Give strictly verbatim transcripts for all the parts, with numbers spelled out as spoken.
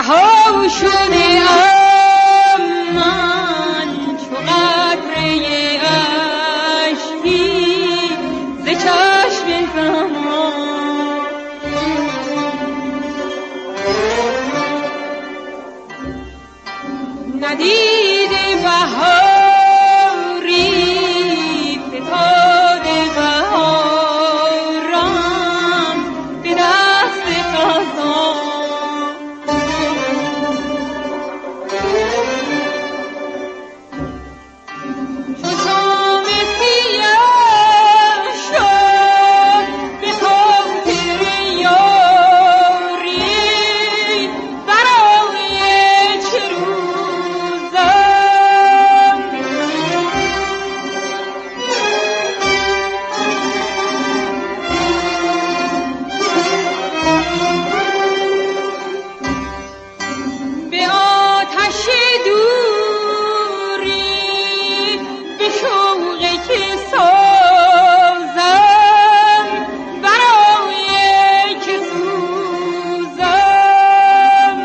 رها شده ام من چو قطره اشکی ز چشم زمان. ندیده بهاری فتاده بهارم به دست خزان. چو شام سیاه شد به خاطر یاری برای چه روزم. به آتش دوری به شوق که سازم برای که سوزم.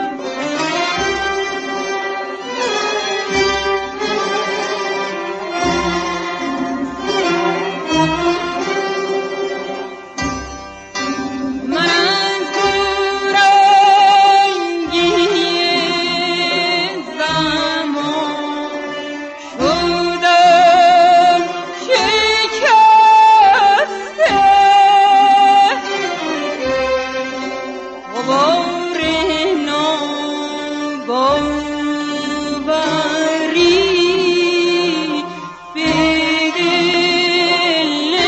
من از دورانگی زمان شدم شکسته، غبار ناباوری به دل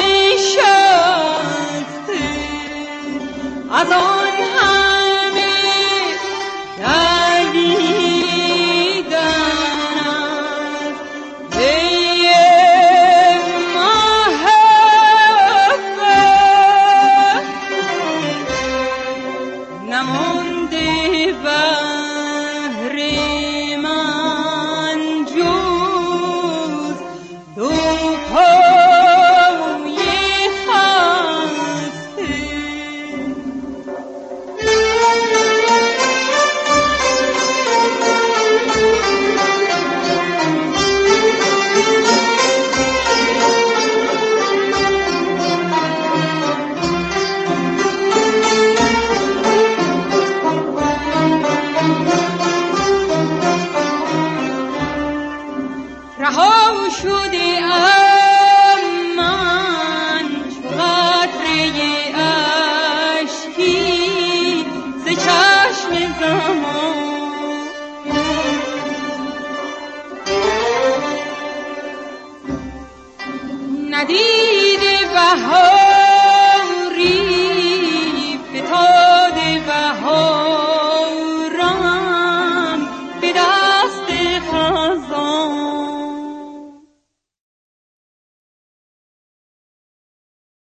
نشسته. از آن همه دویدن از پی محبت نمانده بهر من جز دو پای خسته. رها شده ام من چو قطره اشکی ز چشم زمان. ندیده بهاری فتاده بهارم به دست خزان.